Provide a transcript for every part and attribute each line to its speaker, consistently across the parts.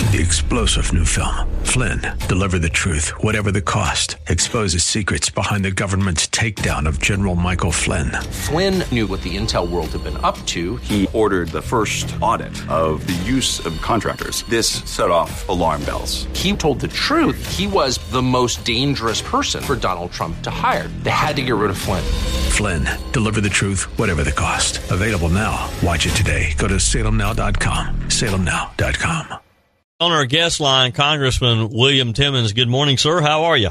Speaker 1: the explosive new film, Flynn, Deliver the Truth, Whatever the Cost, exposes secrets behind the government's takedown of General Michael Flynn.
Speaker 2: Flynn knew what the intel world had been up to.
Speaker 3: He ordered the first audit of the use of contractors. This set off alarm bells.
Speaker 2: He told the truth. He was the most dangerous person for Donald Trump to hire. They had to get rid of Flynn.
Speaker 1: Flynn, Deliver the Truth, Whatever the Cost. Available now. Watch it today. Go to salemnow.com. salemnow.com.
Speaker 4: On our guest line, Congressman William Timmons. Good morning, sir. How are you?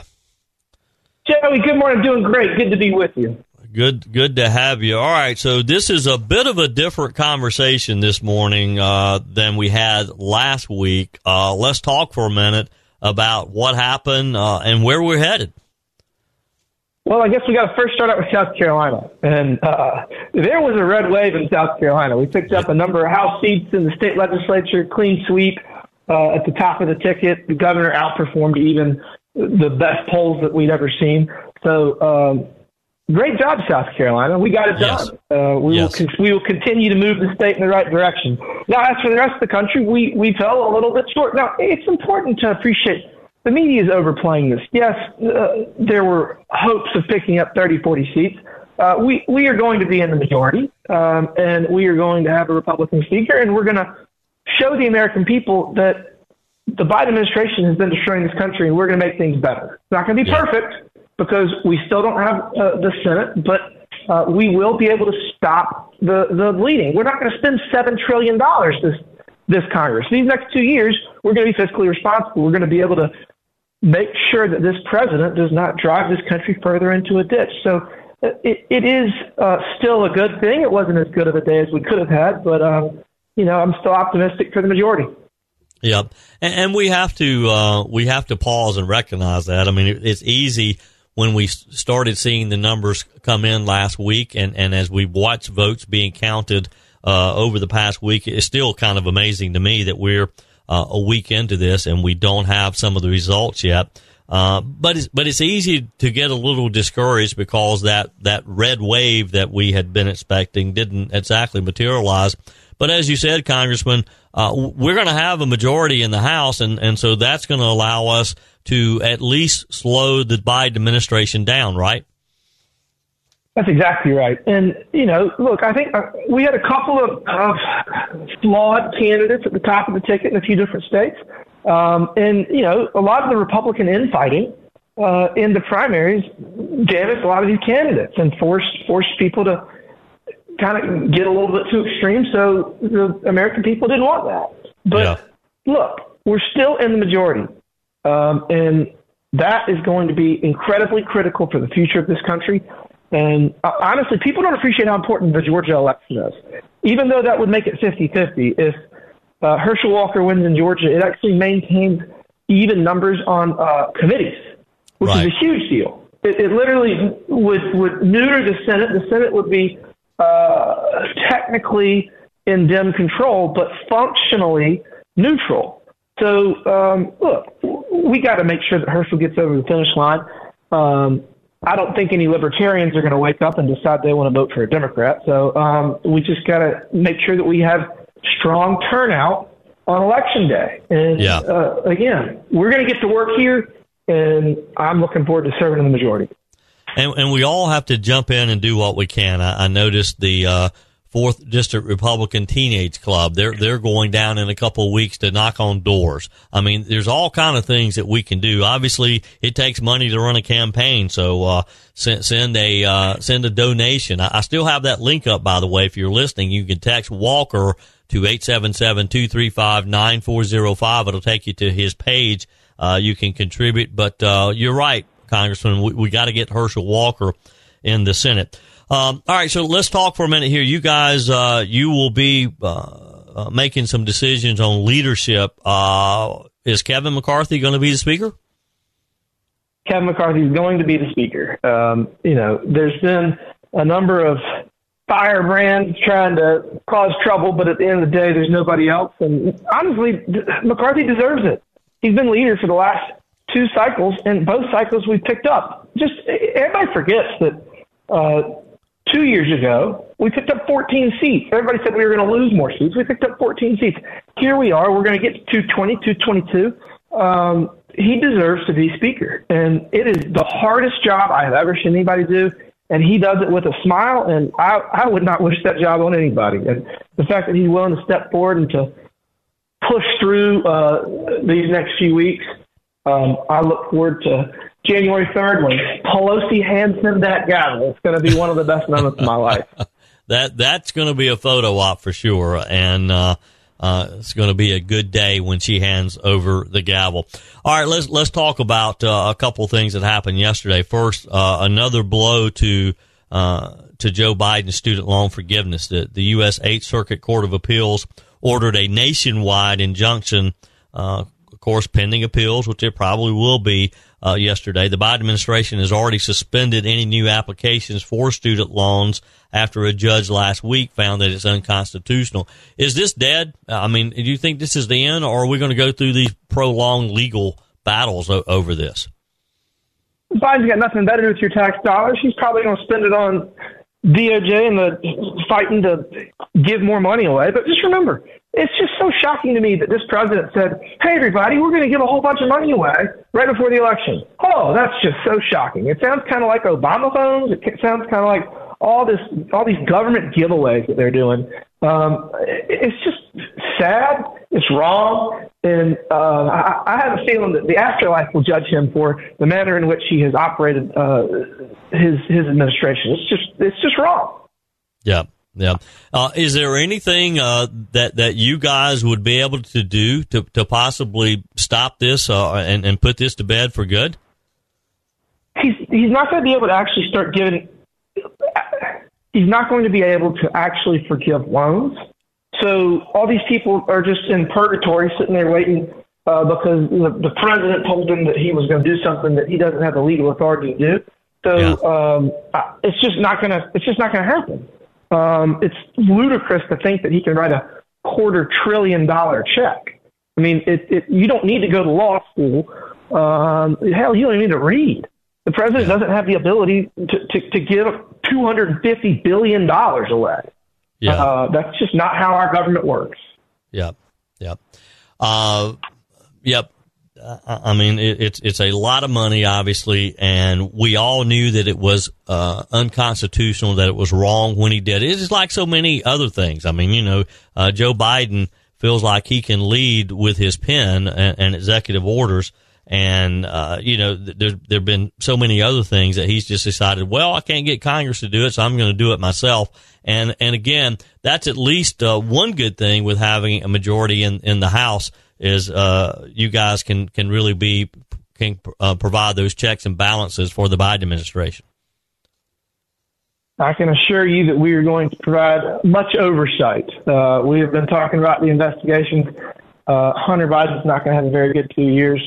Speaker 5: Joey, good morning. Doing great. Good to be with you.
Speaker 4: Good to have you. All right, so this is a bit of a different conversation this morning than we had last week. Let's talk for a minute about what happened and where we're headed.
Speaker 5: Well, I guess we got to first start out with South Carolina. And there was a red wave in South Carolina. We picked up a number of House seats in the state legislature, clean sweep. At the top of the ticket, the governor outperformed even the best polls that we'd ever seen. So, great job, South Carolina. We got it done. We will continue to move the state in the right direction. Now, as for the rest of the country, we fell a little bit short. Now, it's important to appreciate the media is overplaying this. Yes, there were hopes of picking up 30, 40 seats. We are going to be in the majority, and we are going to have a Republican speaker, and we're going to show the American people that the Biden administration has been destroying this country, and we're going to make things better. It's not going to be perfect because we still don't have the Senate, but we will be able to stop the bleeding. We're not going to spend $7 trillion this Congress. These next 2 years, we're going to be fiscally responsible. We're going to be able to make sure that this president does not drive this country further into a ditch. So it is still a good thing. It wasn't as good of a day as we could have had, but I'm still optimistic for the majority.
Speaker 4: Yep, and we have to pause and recognize that. I mean, it's easy when we started seeing the numbers come in last week, and as we watch votes being counted over the past week, it's still kind of amazing to me that we're a week into this and we don't have some of the results yet. But it's easy to get a little discouraged because that red wave that we had been expecting didn't exactly materialize. But as you said, Congressman, we're going to have a majority in the House, and so that's going to allow us to at least slow the Biden administration down, right?
Speaker 5: That's exactly right. And, look, I think we had a couple of flawed candidates at the top of the ticket in a few different states. And, a lot of the Republican infighting in the primaries damaged a lot of these candidates and forced people to kind of get a little bit too extreme, so the American people didn't want that. But look, we're still in the majority, and that is going to be incredibly critical for the future of this country. And honestly, people don't appreciate how important the Georgia election is. Even though that would make it 50-50, if Herschel Walker wins in Georgia, it actually maintains even numbers on committees, which is a huge deal. It literally would neuter the Senate. The Senate would be technically in Dem control, but functionally neutral. So, look, we got to make sure that Herschel gets over the finish line. I don't think any libertarians are going to wake up and decide they want to vote for a Democrat. So we just got to make sure that we have strong turnout on Election Day. And, again, we're going to get to work here, and I'm looking forward to serving in the majority.
Speaker 4: And we all have to jump in and do what we can. I noticed the 4th District Republican Teenage Club. They're going down in a couple of weeks to knock on doors. I mean, there's all kind of things that we can do. Obviously, it takes money to run a campaign, so send a donation. I still have that link up, by the way. If you're listening, you can text Walker to 877-235-9405. It'll take you to his page. You can contribute, but you're right, Congressman. We got to get Herschel Walker in the Senate. All right, so let's talk for a minute here. You guys, you will be making some decisions on leadership. Is Kevin McCarthy going to be the speaker?
Speaker 5: Kevin McCarthy is going to be the speaker. There's been a number of firebrands trying to cause trouble, but at the end of the day, there's nobody else. And honestly, McCarthy deserves it. He's been leader for the last 2 cycles, and both cycles we picked up. Just everybody forgets that 2 years ago, we picked up 14 seats. Everybody said we were going to lose more seats. We picked up 14 seats. Here we are. We're going to get to 220, 222. He deserves to be Speaker. And it is the hardest job I have ever seen anybody do. And he does it with a smile. And I would not wish that job on anybody. And the fact that he's willing to step forward and to push through these next few weeks, I look forward to January 3rd when Pelosi hands him that gavel. It's going to be one of the best moments of my life.
Speaker 4: That's going to be a photo op for sure, and it's going to be a good day when she hands over the gavel. All right, let's talk about a couple of things that happened yesterday. First, another blow to Joe Biden's student loan forgiveness. The U.S. 8th Circuit Court of Appeals ordered a nationwide injunction, of course, pending appeals, which it probably will be. Yesterday, the Biden administration has already suspended any new applications for student loans after a judge last week found that it's unconstitutional. Is this dead? I mean, do you think this is the end, or are we going to go through these prolonged legal battles over this?
Speaker 5: Biden's got nothing better to do with your tax dollars. He's probably going to spend it on DOJ and the fighting to give more money away. But just remember, it's just so shocking to me that this president said, hey, everybody, we're going to give a whole bunch of money away right before the election. Oh, that's just so shocking. It sounds kind of like Obama phones. It sounds kind of like all these government giveaways that they're doing. It's just sad. It's wrong. And I have a feeling that the afterlife will judge him for the manner in which he has operated his administration. It's just wrong.
Speaker 4: Yeah. Yeah. Is there anything that you guys would be able to do to possibly stop this and put this to bed for good?
Speaker 5: He's not going to be able to actually start giving. He's not going to be able to actually forgive loans. So all these people are just in purgatory, sitting there waiting because the president told him that he was going to do something that he doesn't have the legal authority to do. So it's just not going to happen. It's ludicrous to think that he can write a $250 billion check. I mean, you don't need to go to law school. Hell, you don't even need to read. The president doesn't have the ability to give $250 billion away. Yeah. That's just not how our government works.
Speaker 4: Yep. Yep. Yep. I mean, it's a lot of money, obviously, and we all knew that it was unconstitutional, that it was wrong when he did it. It's just like so many other things. I mean, Joe Biden feels like he can lead with his pen and executive orders, and there have been so many other things that he's just decided, well, I can't get Congress to do it, so I'm going to do it myself. And again, that's at least one good thing with having a majority in the House. Is you guys can really provide those checks and balances for the Biden administration.
Speaker 5: I can assure you that we are going to provide much oversight. We have been talking about the investigations. Hunter Biden's not going to have a very good 2 years.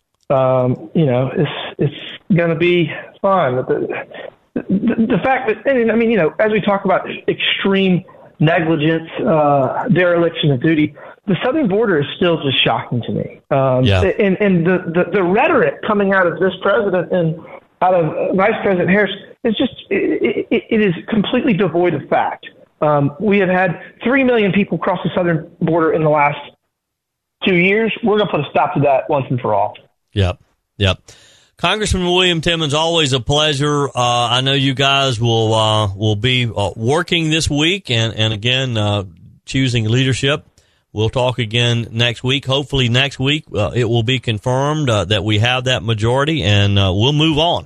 Speaker 5: It's going to be fun. The fact that, as we talk about extreme negligence, dereliction of duty, the southern border is still just shocking to me. And the rhetoric coming out of this president and out of Vice President Harris is just, it is completely devoid of fact. We have had 3 million people cross the southern border in the last 2 years. We're going to put a stop to that once and for all.
Speaker 4: Yep. Congressman William Timmons, always a pleasure. I know you guys will be working this week and again, choosing leadership. We'll talk again next week. Hopefully next week it will be confirmed that we have that majority, and we'll move on.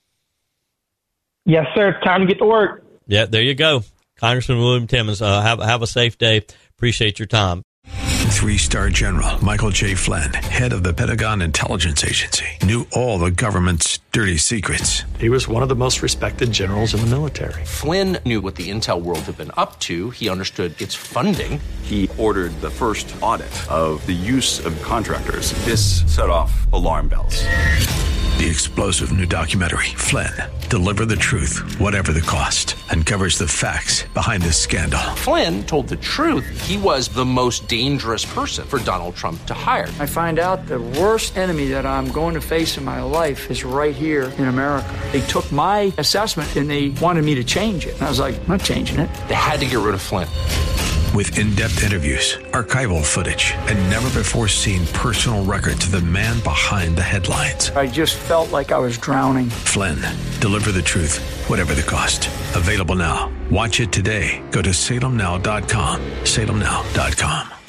Speaker 5: Yes, sir. Time to get to work.
Speaker 4: Yeah, there you go. Congressman William Timmons, have a safe day. Appreciate your time.
Speaker 1: 3-star General Michael J. Flynn, head of the Pentagon Intelligence Agency, knew all the government's dirty secrets.
Speaker 6: He was one of the most respected generals in the military.
Speaker 2: Flynn knew what the intel world had been up to. He understood its funding.
Speaker 3: He ordered the first audit of the use of contractors. This set off alarm bells.
Speaker 1: The explosive new documentary, Flynn, deliver the truth, whatever the cost, and covers the facts behind this scandal.
Speaker 2: Flynn told the truth. He was the most dangerous person for Donald Trump to hire.
Speaker 7: I find out the worst enemy that I'm going to face in my life is right here in America. They took my assessment and they wanted me to change it. And I was like, I'm not changing it.
Speaker 2: They had to get rid of Flynn.
Speaker 1: With in-depth interviews, archival footage, and never-before-seen personal records of the man behind the headlines.
Speaker 7: I just felt like I was drowning.
Speaker 1: Flynn, deliver the truth, whatever the cost. Available now. Watch it today. Go to salemnow.com. salemnow.com.